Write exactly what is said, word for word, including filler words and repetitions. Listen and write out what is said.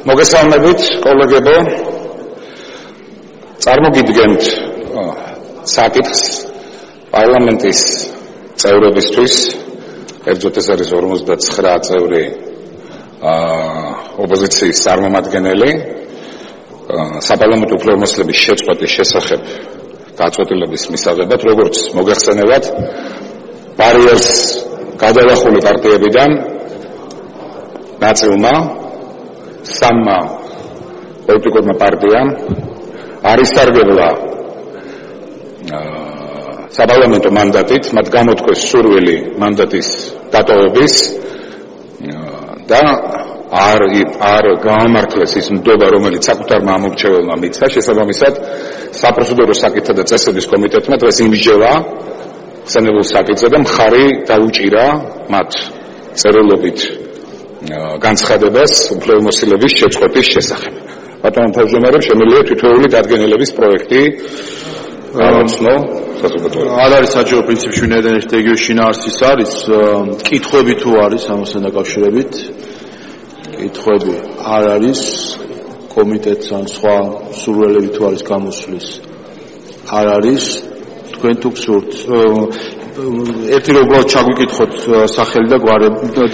მოგესალმებით, კოლეგებო. წარმოგიდგენთ საკითხს პარლამენტის წევრებისთვის. ერთად ეს არის ორმოცდაცხრა წევრი ოპოზიციის წარმომადგენელი საპარლამენტო უფლებამოსილების შეწყვეტის შესახებ გაწყვეტილების მისაღებად, როგორც მოგეხსენებათ, ბარიერს გადალახული პარტიებიდან ნაწილმა სამმა პოლიტიკურმა პარტიამ არ ისარგებლა საპარლამენტო მანდატით, მათ გამოთქვეს სურვილი მანდატის დატოვების და არ არ გაამართლეს ის ნდობა, რომელიც საკუთარმა ამორჩეველმა მისცა. შესაბამისად, საპროცედურო საკითხთა და წესების კომიტეტმა დღეს იმსჯელა ხსენებულ საკითხზე და მხარი დაუჭირა მათ წერილობით განცხადებას უფლებამოსილების შეწყვეტის შესახებ. ბატონო თავმჯდომარე, შემიძლია თითოეული დადგენილების პროექტი გამოცნო საზოგადოებაში. არ არის საჯარო პრინციპში ვინაიდან ერთ რეგიონში შინაარსის არის, კითხვები თუ არის ამასთან დაკავშირებით, კითხვები არ არის, კომიტეტს ან სხვა სურვილები თუ არის გამოსვლის არ არის, თქვენ თუ გსურთ ერთი როგორ ჩაგვიკითხოთ სახელი და გვარები